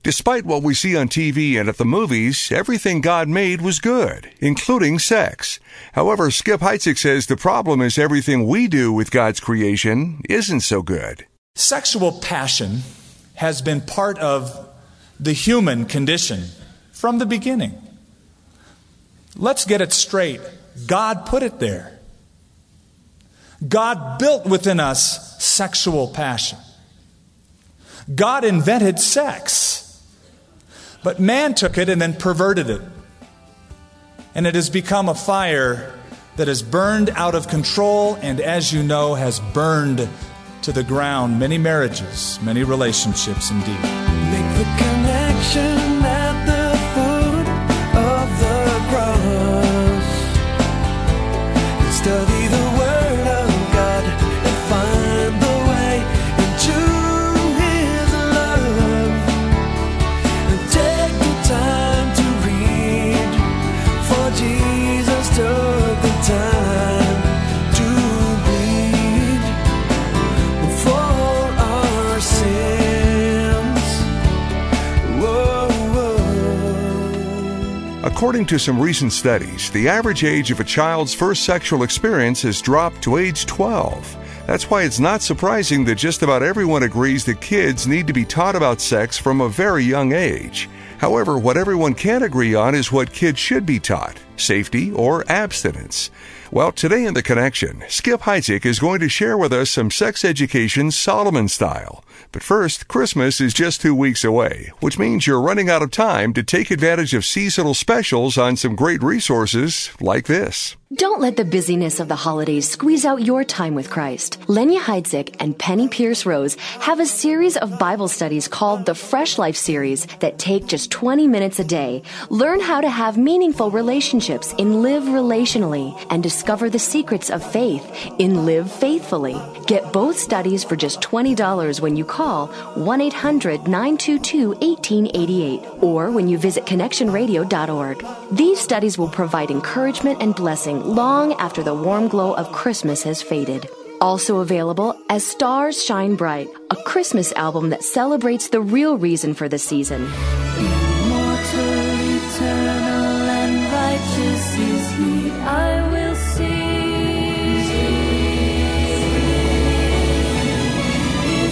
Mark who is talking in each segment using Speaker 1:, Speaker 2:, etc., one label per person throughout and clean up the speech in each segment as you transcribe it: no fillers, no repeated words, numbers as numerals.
Speaker 1: Despite what we see on TV and at the movies, everything God made was good, including sex. However, Skip Heitzig says the problem is everything we do with God's creation isn't so good.
Speaker 2: Sexual passion has been part of the human condition from the beginning. Let's get it straight. God put it there. God built within us sexual passion. God invented sex. But man took it and then perverted it. And it has become a fire that has burned out of control and, as you know, has burned to the ground many marriages, many relationships indeed.
Speaker 3: Make the connection at the foot of the cross. Study the Word of God and find the way into His love. And take the time to read, for Jesus took the time to bleed for our sins. Whoa, whoa.
Speaker 1: According to some recent studies, the average age of a child's first sexual experience has dropped to age 12. That's why it's not surprising that just about everyone agrees that kids need to be taught about sex from a very young age. However, what everyone can't agree on is what kids should be taught, safety or abstinence. Well, today in The Connection, Skip Heitzig is going to share with us some sex education Solomon style. But first, Christmas is just 2 weeks away, which means you're running out of time to take advantage of seasonal specials on some great resources like this.
Speaker 4: Don't let the busyness of the holidays squeeze out your time with Christ. Lenya Heitzig and Penny Pierce Rose have a series of Bible studies called the Fresh Life Series that take just 20 minutes a day. Learn how to have meaningful relationships in Live Relationally and discover the secrets of faith in Live Faithfully. Get both studies for just $20 when you call 1-800-922-1888 or when you visit connectionradio.org. These studies will provide encouragement and blessing long after the warm glow of Christmas has faded. Also available as Stars Shine Bright, a Christmas album that celebrates the real reason for the season.
Speaker 3: Immortal, eternal, and righteous is He, I will sing His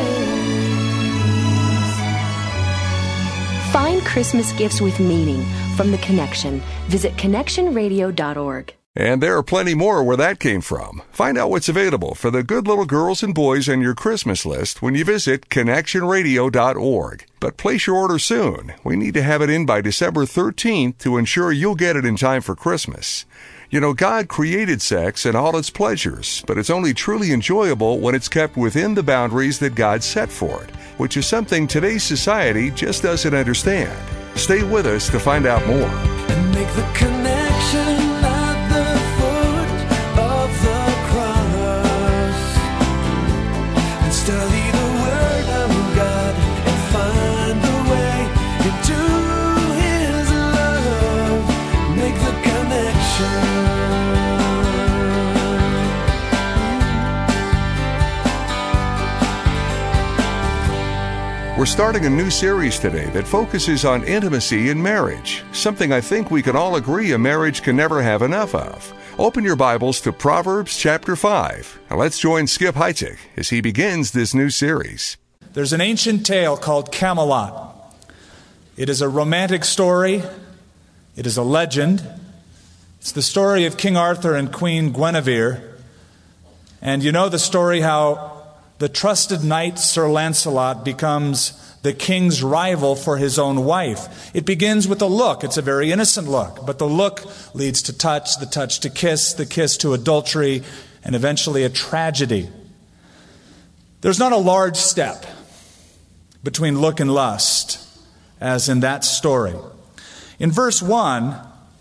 Speaker 3: praise.
Speaker 4: Find Christmas gifts with meaning from The Connection. Visit connectionradio.org.
Speaker 1: And there are plenty more where that came from. Find out what's available for the good little girls and boys on your Christmas list when you visit connectionradio.org. But place your order soon. We need to have it in by December 13th to ensure you'll get it in time for Christmas. You know, God created sex and all its pleasures, but it's only truly enjoyable when it's kept within the boundaries that God set for it, which is something today's society just doesn't understand. Stay with us to find out more.
Speaker 3: And make the connection at the foot of the cross. And study the Word of God and find the way into His love. Make the connection.
Speaker 1: We're starting a new series today that focuses on intimacy in marriage, something I think we can all agree a marriage can never have enough of. Open your Bibles to Proverbs chapter 5. Now let's join Skip Heitzig as he begins this new series.
Speaker 2: There's an ancient tale called Camelot. It is a romantic story. It is a legend. It's the story of King Arthur and Queen Guinevere. And you know the story how the trusted knight Sir Lancelot becomes the king's rival for his own wife. It begins with a look. It's a very innocent look. But the look leads to touch, the touch to kiss, the kiss to adultery, and eventually a tragedy. There's not a large step between look and lust, as in that story. In verse 1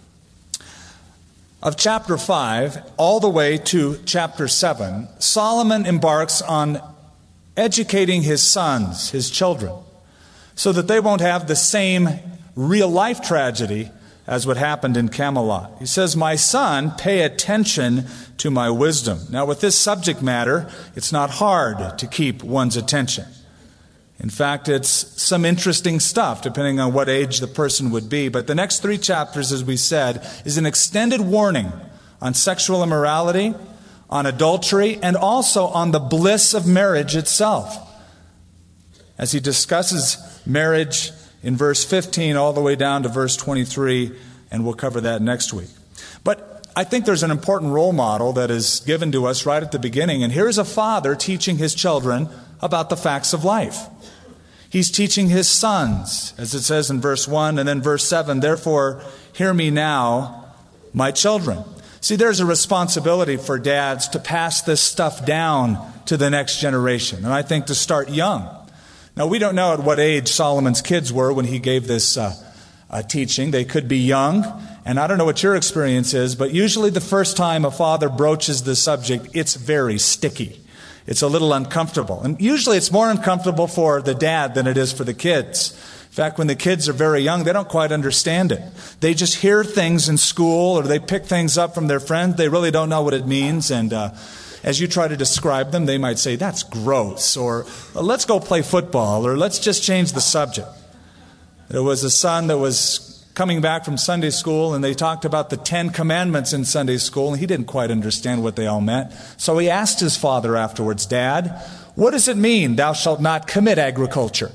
Speaker 2: of chapter 5, all the way to chapter 7, Solomon embarks on educating his sons, his children, so that they won't have the same real-life tragedy as what happened in Camelot. He says, "My son, pay attention to my wisdom." Now, with this subject matter, it's not hard to keep one's attention. In fact, it's some interesting stuff, depending on what age the person would be. But the next 3 chapters, as we said, is an extended warning on sexual immorality, on adultery, and also on the bliss of marriage itself. As he discusses marriage in verse 15 all the way down to verse 23, and we'll cover that next week. But I think there's an important role model that is given to us right at the beginning. And here's a father teaching his children about the facts of life. He's teaching his sons, as it says in verse 1, and then verse 7, "Therefore, hear me now, my children." See, there's a responsibility for dads to pass this stuff down to the next generation, and I think to start young. Now, we don't know at what age Solomon's kids were when he gave this teaching. They could be young, and I don't know what your experience is, but usually the first time a father broaches the subject, it's very sticky. It's a little uncomfortable. And usually it's more uncomfortable for the dad than it is for the kids. In fact, when the kids are very young, they don't quite understand it. They just hear things in school or they pick things up from their friends. They really don't know what it means. And as you try to describe them, they might say, "That's gross," or "Let's go play football," or "Let's just change the subject." There was a son that was coming back from Sunday school, and they talked about the 10 Commandments in Sunday school, and he didn't quite understand what they all meant. So he asked his father afterwards, "Dad, what does it mean, 'Thou shalt not commit agriculture'?"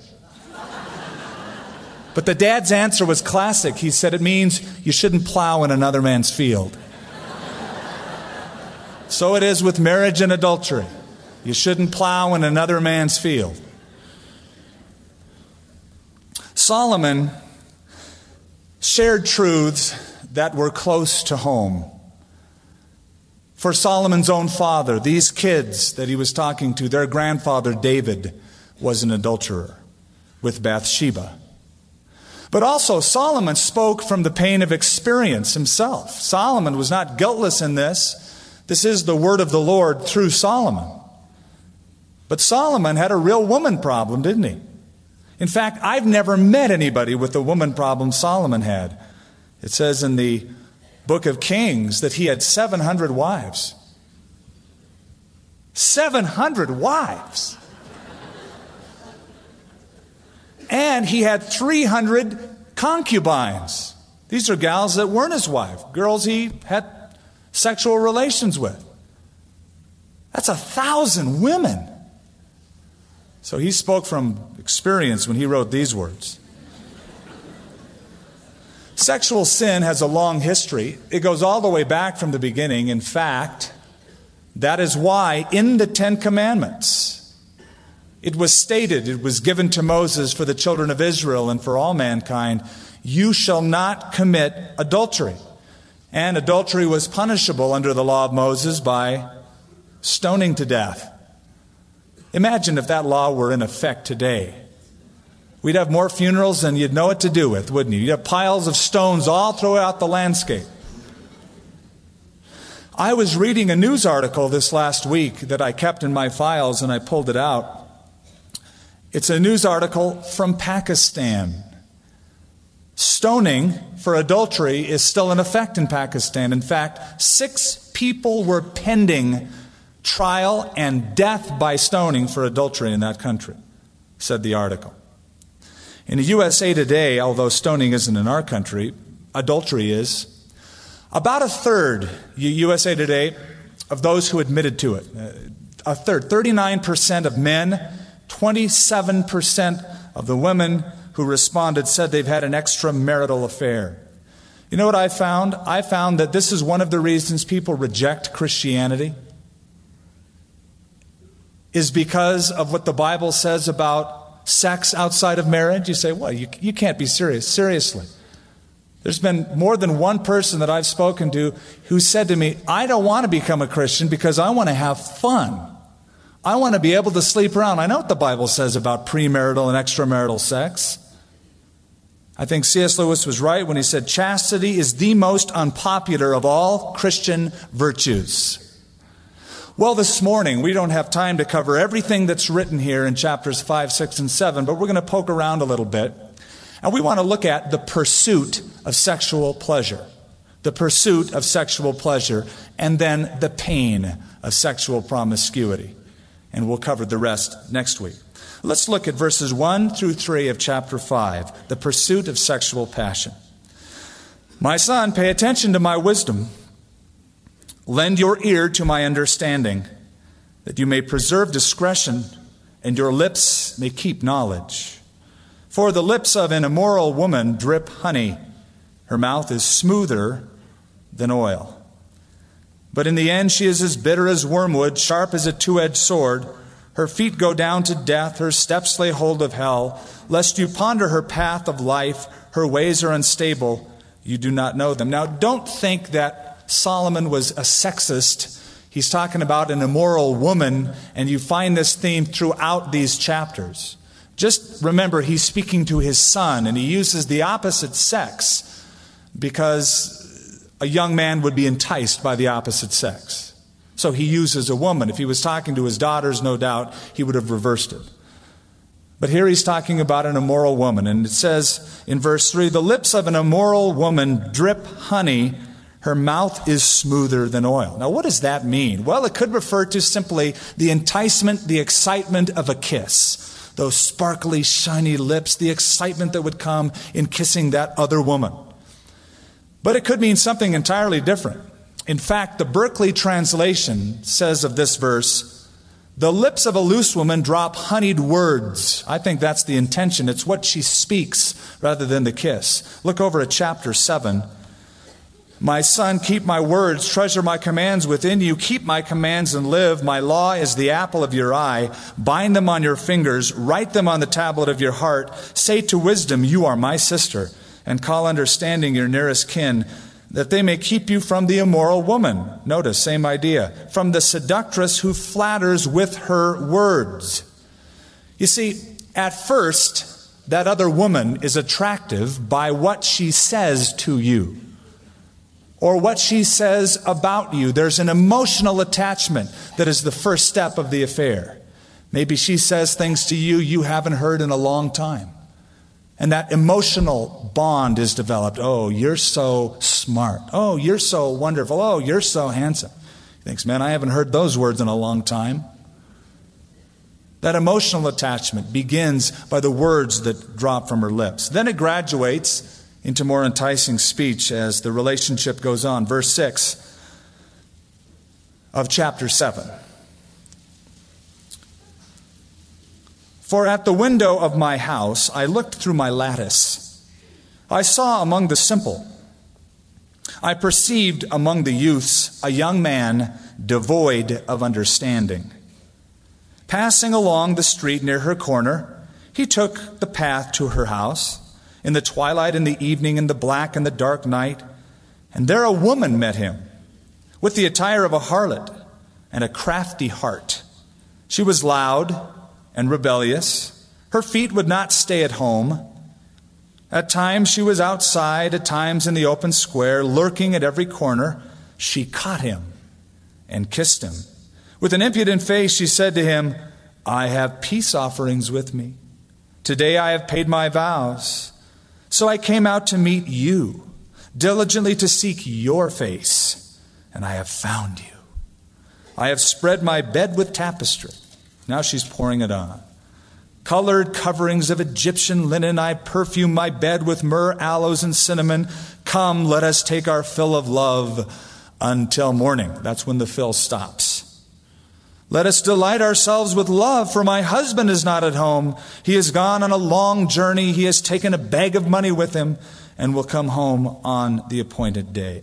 Speaker 2: But the dad's answer was classic. He said, "It means you shouldn't plow in another man's field." So it is with marriage and adultery. You shouldn't plow in another man's field. Solomon shared truths that were close to home. For Solomon's own father, these kids that he was talking to, their grandfather David was an adulterer with Bathsheba. But also Solomon spoke from the pain of experience himself. Solomon was not guiltless in this. This is the word of the Lord through Solomon. But Solomon had a real woman problem, didn't he? In fact, I've never met anybody with the woman problem Solomon had. It says in the book of Kings that he had 700 wives. 700 wives! And he had 300 concubines. These are gals that weren't his wife, girls he had sexual relations with. That's 1,000 women. So he spoke from experience when he wrote these words. Sexual sin has a long history. It goes all the way back from the beginning. In fact, that is why in the 10 Commandments, it was stated, it was given to Moses for the children of Israel and for all mankind, "You shall not commit adultery." And adultery was punishable under the law of Moses by stoning to death. Imagine if that law were in effect today. We'd have more funerals than you'd know what to do with, wouldn't you? You'd have piles of stones all throughout the landscape. I was reading a news article this last week that I kept in my files, and I pulled it out. It's a news article from Pakistan. Stoning for adultery is still in effect in Pakistan. In fact, 6 people were pending trial and death by stoning for adultery in that country, said the article. In the USA Today, although stoning isn't in our country, adultery is. About a third, USA Today, of those who admitted to it, a third, 39% of men, 27% of the women who responded said they've had an extramarital affair. You know what I found? I found that this is one of the reasons people reject Christianity, is because of what the Bible says about sex outside of marriage. You say, well, you can't be serious. Seriously. There's been more than one person that I've spoken to who said to me, I don't want to become a Christian because I want to have fun. I want to be able to sleep around. I know what the Bible says about premarital and extramarital sex. I think C.S. Lewis was right when he said, chastity is the most unpopular of all Christian virtues. Well, this morning, we don't have time to cover everything that's written here in chapters 5, 6, and 7, but we're going to poke around a little bit. And we want to look at the pursuit of sexual pleasure. The pursuit of sexual pleasure, and then the pain of sexual promiscuity. And we'll cover the rest next week. Let's look at verses 1 through 3 of chapter 5, the pursuit of sexual passion. My son, pay attention to my wisdom. Lend your ear to my understanding, that you may preserve discretion and your lips may keep knowledge. For the lips of an immoral woman drip honey. Her mouth is smoother than oil. But in the end she is as bitter as wormwood, sharp as a two-edged sword. Her feet go down to death, her steps lay hold of hell. Lest you ponder her path of life, her ways are unstable, you do not know them. Now, don't think that Solomon was a sexist. He's talking about an immoral woman, and you find this theme throughout these chapters. Just remember, he's speaking to his son, and he uses the opposite sex because a young man would be enticed by the opposite sex. So he uses a woman. If he was talking to his daughters, no doubt, he would have reversed it. But here he's talking about an immoral woman. And it says in verse 3, the lips of an immoral woman drip honey. Her mouth is smoother than oil. Now, what does that mean? Well, it could refer to simply the enticement, the excitement of a kiss. Those sparkly, shiny lips, the excitement that would come in kissing that other woman. But it could mean something entirely different. In fact, the Berkeley translation says of this verse, the lips of a loose woman drop honeyed words. I think that's the intention. It's what she speaks rather than the kiss. Look over at chapter 7. My son, keep my words, treasure my commands within you. Keep my commands and live. My law is the apple of your eye. Bind them on your fingers. Write them on the tablet of your heart. Say to wisdom, you are my sister. And call understanding your nearest kin, that they may keep you from the immoral woman. Notice, same idea. From the seductress who flatters with her words. You see, at first, that other woman is attractive by what she says to you, or what she says about you. There's an emotional attachment that is the first step of the affair. Maybe she says things to you you haven't heard in a long time. And that emotional bond is developed. Oh, you're so smart. Oh, you're so wonderful. Oh, you're so handsome. He thinks, man, I haven't heard those words in a long time. That emotional attachment begins by the words that drop from her lips. Then it graduates into more enticing speech as the relationship goes on. Verse 6 of chapter 7. For at the window of my house I looked through my lattice. I saw among the simple. I perceived among the youths a young man devoid of understanding. Passing along the street near her corner, he took the path to her house. In the twilight, in the evening, in the black and the dark night. And there a woman met him, with the attire of a harlot and a crafty heart. She was loud and rebellious. Her feet would not stay at home. At times she was outside, at times in the open square, lurking at every corner. She caught him and kissed him. With an impudent face she said to him, I have peace offerings with me. Today I have paid my vows. So I came out to meet you, diligently to seek your face, and I have found you. I have spread my bed with tapestry. Now she's pouring it on. Colored coverings of Egyptian linen, I perfume my bed with myrrh, aloes, and cinnamon. Come, let us take our fill of love until morning. That's when the fill stops. Let us delight ourselves with love, for my husband is not at home. He has gone on a long journey. He has taken a bag of money with him and will come home on the appointed day.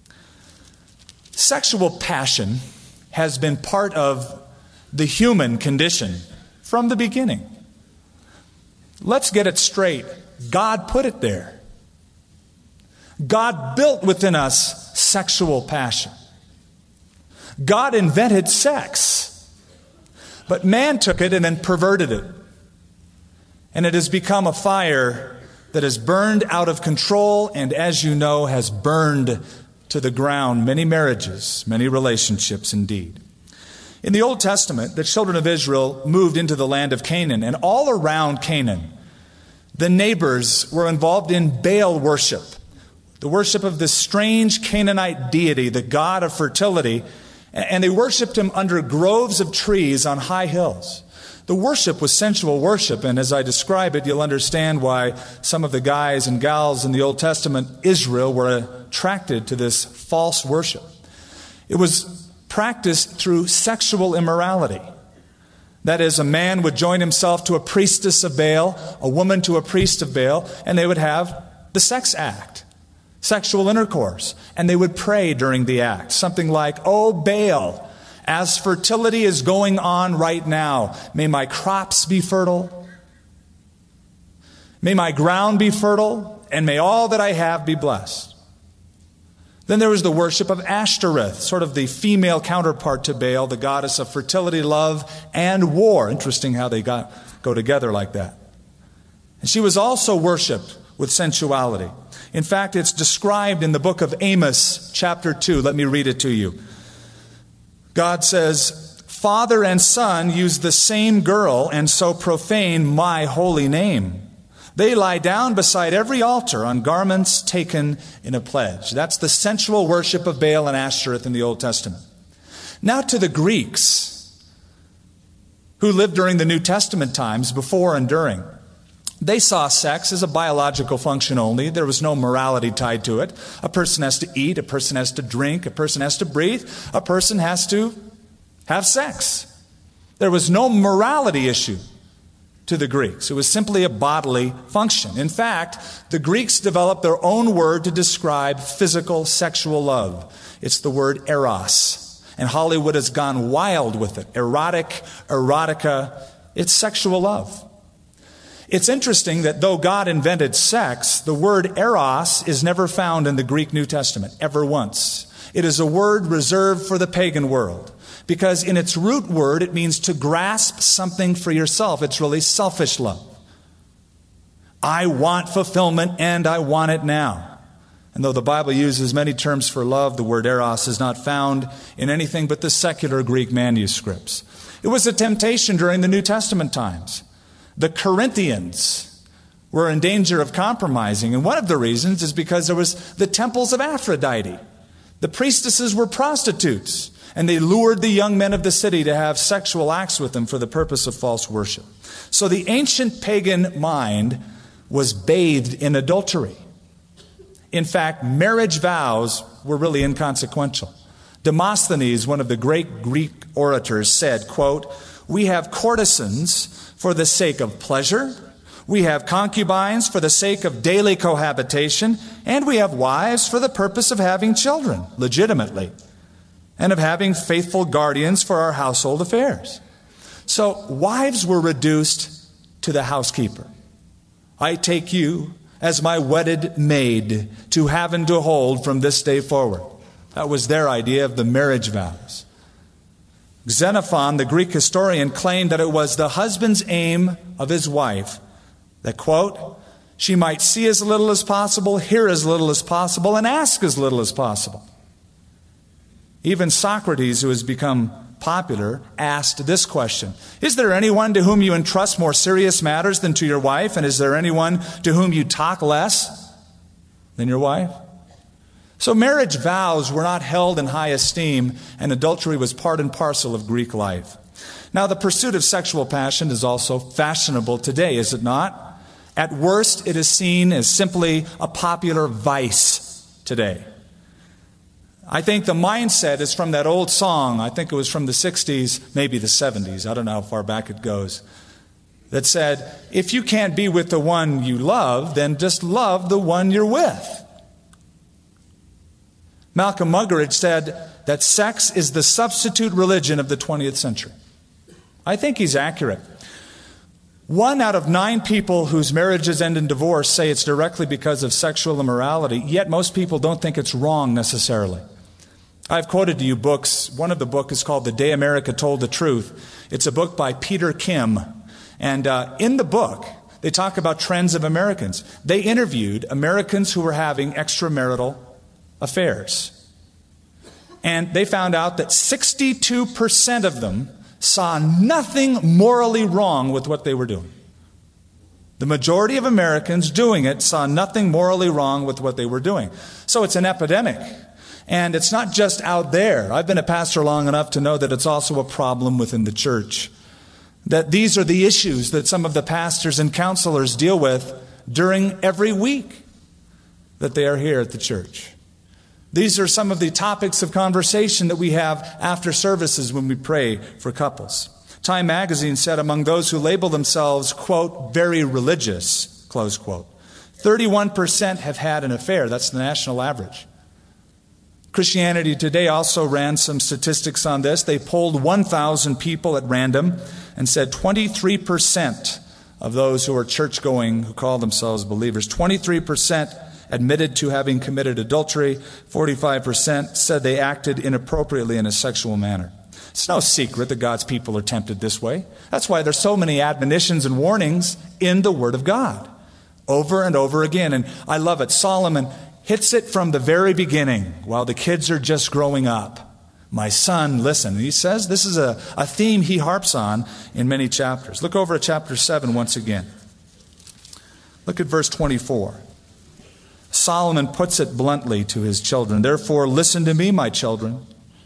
Speaker 2: Sexual passion has been part of the human condition from the beginning. Let's get it straight. God put it there. God built within us sexual passion. God invented sex. But man took it and then perverted it. And it has become a fire that has burned out of control and, as you know, has burned to the ground many marriages, many relationships indeed. In the Old Testament, the children of Israel moved into the land of Canaan, and all around Canaan, the neighbors were involved in Baal worship, the worship of this strange Canaanite deity, the god of fertility, and they worshiped him under groves of trees on high hills. The worship was sensual worship, and as I describe it, you'll understand why some of the guys and gals in the Old Testament Israel were attracted to this false worship. It was practiced through sexual immorality. That is, a man would join himself to a priestess of Baal, a woman to a priest of Baal, and they would have the sex act, sexual intercourse, and they would pray during the act, something like, "Oh Baal, as fertility is going on right now, may my crops be fertile, may my ground be fertile, and may all that I have be blessed." Then there was the worship of Ashtoreth, sort of the female counterpart to Baal, the goddess of fertility, love, and war. Interesting how they go together like that. And she was also worshipped with sensuality. In fact, it's described in the book of Amos, chapter 2. Let me read it to you. God says, "Father and son use the same girl and so profane my holy name. They lie down beside every altar on garments taken in a pledge." That's the sensual worship of Baal and Ashtoreth in the Old Testament. Now to the Greeks, who lived during the New Testament times, before and during. They saw sex as a biological function only. There was no morality tied to it. A person has to eat, a person has to drink, a person has to breathe, a person has to have sex. There was no morality issue to the Greeks. It was simply a bodily function. In fact, the Greeks developed their own word to describe physical sexual love. It's the word eros. And Hollywood has gone wild with it. Erotic, erotica, it's sexual love. It's interesting that though God invented sex, the word eros is never found in the Greek New Testament, ever once. It is a word reserved for the pagan world, because in its root word it means to grasp something for yourself. It's really selfish love. I want fulfillment and I want it now. And though the Bible uses many terms for love, the word eros is not found in anything but the secular Greek manuscripts. It was a temptation during the New Testament times. The Corinthians were in danger of compromising, and one of the reasons is because there was the temples of Aphrodite. The priestesses were prostitutes, and they lured the young men of the city to have sexual acts with them for the purpose of false worship. So the ancient pagan mind was bathed in adultery. In fact, marriage vows were really inconsequential. Demosthenes, one of the great Greek orators, said, quote, "We have courtesans for the sake of pleasure, we have concubines for the sake of daily cohabitation, and we have wives for the purpose of having children, legitimately, and of having faithful guardians for our household affairs." So wives were reduced to the housekeeper. "I take you as my wedded maid to have and to hold from this day forward." That was their idea of the marriage vows. Xenophon, the Greek historian, claimed that it was the husband's aim of his wife that, quote, "she might see as little as possible, hear as little as possible, and ask as little as possible." Even Socrates, who has become popular, asked this question: "Is there anyone to whom you entrust more serious matters than to your wife? And is there anyone to whom you talk less than your wife?" So marriage vows were not held in high esteem, and adultery was part and parcel of Greek life. Now, the pursuit of sexual passion is also fashionable today, is it not? At worst, it is seen as simply a popular vice today. I think the mindset is from that old song, I think it was from the 60s, maybe the 70s, I don't know how far back it goes, that said, if you can't be with the one you love, then just love the one you're with. Malcolm Muggeridge said that sex is the substitute religion of the 20th century. I think he's accurate. 1 out of 9 people whose marriages end in divorce say it's directly because of sexual immorality, yet most people don't think it's wrong necessarily. I've quoted to you books. One of the books is called The Day America Told the Truth. It's a book by Peter Kim. And in the book, they talk about trends of Americans. They interviewed Americans who were having extramarital affairs. And they found out that 62% of them saw nothing morally wrong with what they were doing. The majority of Americans doing it saw nothing morally wrong with what they were doing. So it's an epidemic. And it's not just out there. I've been a pastor long enough to know that it's also a problem within the church. that these are the issues that some of the pastors and counselors deal with during every week that they are here at the church. These are some of the topics of conversation that we have after services when we pray for couples. Time magazine said among those who label themselves, quote, very religious, close quote, 31% have had an affair. That's the national average. Christianity Today also ran some statistics on this. They polled 1,000 people at random and said 23% of those who are church-going, who call themselves believers, 23% admitted to having committed adultery. 45% said they acted inappropriately in a sexual manner. It's no secret that God's people are tempted this way. That's why there's so many admonitions and warnings in the Word of God, over and over again. And I love it. Solomon hits it from the very beginning while the kids are just growing up. My son, listen. And he says this is a theme he harps on in many chapters. Look over at chapter 7 once again. Look at verse 24. Solomon puts it bluntly to his children. Therefore, listen to me, my children.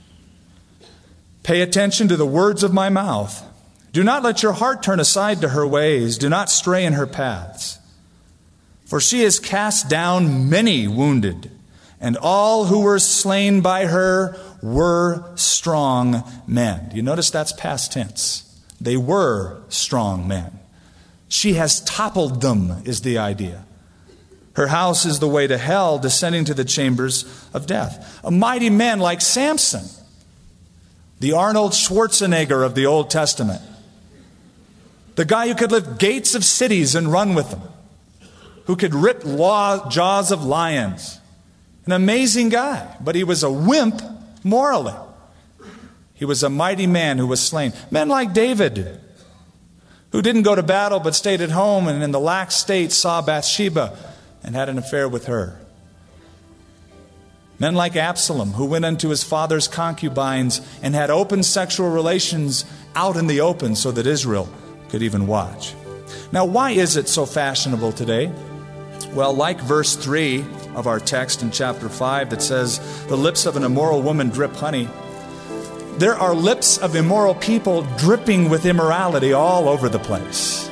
Speaker 2: Pay attention to the words of my mouth. Do not let your heart turn aside to her ways. Do not stray in her paths. For she has cast down many wounded, and all who were slain by her were strong men. You notice that's past tense. They were strong men. She has toppled them, is the idea. Her house is the way to hell, descending to the chambers of death. A mighty man like Samson, the Arnold Schwarzenegger of the Old Testament, the guy who could lift gates of cities and run with them, who could rip jaws of lions. An amazing guy, but he was a wimp morally. He was a mighty man who was slain. Men like David, who didn't go to battle but stayed at home and in the lax state saw Bathsheba and had an affair with her. Men like Absalom, who went into his father's concubines and had open sexual relations out in the open so that Israel could even watch. Now, why is it so fashionable today? Well, like verse 3 of our text in chapter 5 that says, the lips of an immoral woman drip honey, there are lips of immoral people dripping with immorality all over the place.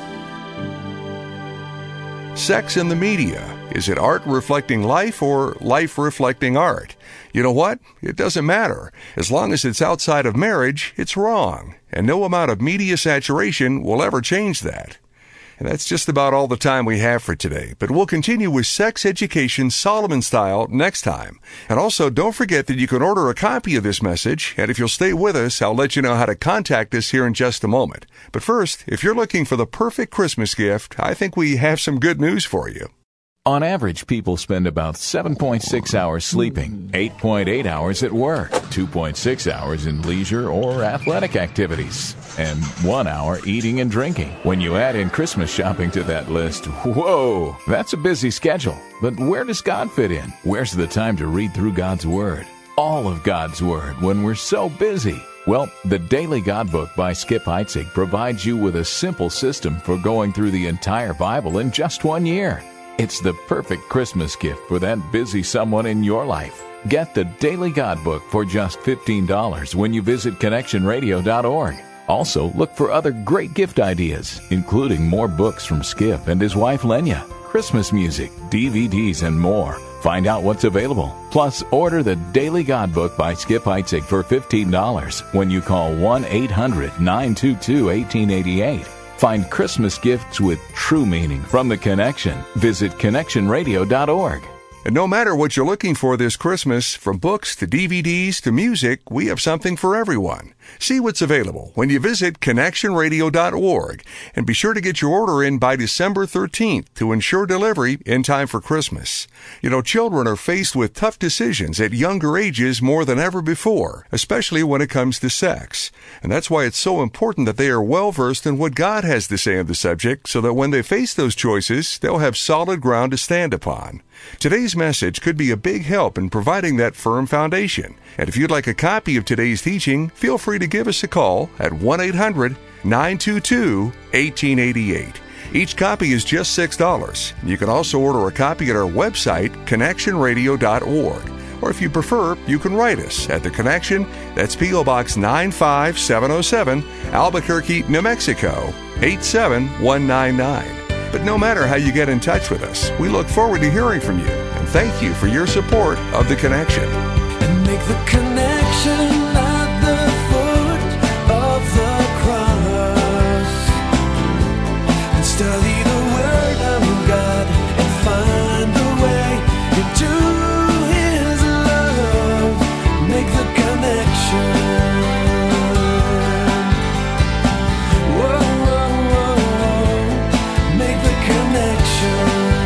Speaker 1: Sex in the media. Is it art reflecting life or life reflecting art? You know what? It doesn't matter. As long as it's outside of marriage, it's wrong. And no amount of media saturation will ever change that. And that's just about all the time we have for today. But we'll continue with Sex Education Solomon Style next time. And also, don't forget that you can order a copy of this message. And if you'll stay with us, I'll let you know how to contact us here in just a moment. But first, if you're looking for the perfect Christmas gift, I think we have some good news for you.
Speaker 5: On average, people spend about 7.6 hours sleeping, 8.8 hours at work, 2.6 hours in leisure or athletic activities, and 1 hour eating and drinking. When you add in Christmas shopping to that list, whoa, that's a busy schedule. But where does God fit in? Where's the time to read through God's Word? All of God's Word when we're so busy. Well, the Daily God Book by Skip Heitzig provides you with a simple system for going through the entire Bible in just 1 year. It's the perfect Christmas gift for that busy someone in your life. Get the Daily God Book for just $15 when you visit ConnectionRadio.org. Also, look for other great gift ideas, including more books from Skip and his wife Lenya, Christmas music, DVDs, and more. Find out what's available. Plus, order the Daily God Book by Skip Heitzig for $15 when you call 1-800-922-1888. Find Christmas gifts with true meaning from The Connection. Visit ConnectionRadio.org.
Speaker 1: And no matter what you're looking for this Christmas, from books to DVDs to music, we have something for everyone. See what's available when you visit ConnectionRadio.org. And be sure to get your order in by December 13th to ensure delivery in time for Christmas. You know, children are faced with tough decisions at younger ages more than ever before, especially when it comes to sex. And that's why it's so important that they are well-versed in what God has to say on the subject, so that when they face those choices, they'll have solid ground to stand upon. Today's message could be a big help in providing that firm foundation. And if you'd like a copy of today's teaching, feel free to give us a call at 1-800-922-1888. Each copy is just $6. You can also order a copy at our website, ConnectionRadio.org. Or if you prefer, you can write us at The Connection. That's P.O. Box 95707, Albuquerque, New Mexico, 87199. But no matter how you get in touch with us, we look forward to hearing from you. And thank you for your support of The Connection.
Speaker 3: And make the connection at the foot of the cross. And study the Word of God and find the way into His love. Make the connection. Whoa, whoa, whoa, whoa. Make the connection.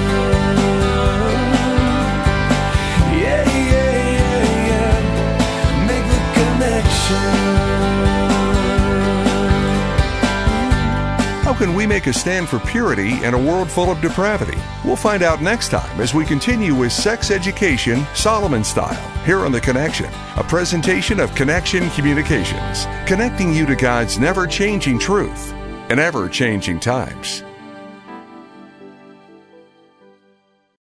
Speaker 3: Yeah, yeah, yeah, yeah. Make the connection.
Speaker 1: How can we make a stand for purity in a world full of depravity? We'll find out next time as we continue with Sex Education Solomon Style here on The Connection, a presentation of Connection Communications, connecting you to God's never-changing truth in ever-changing times.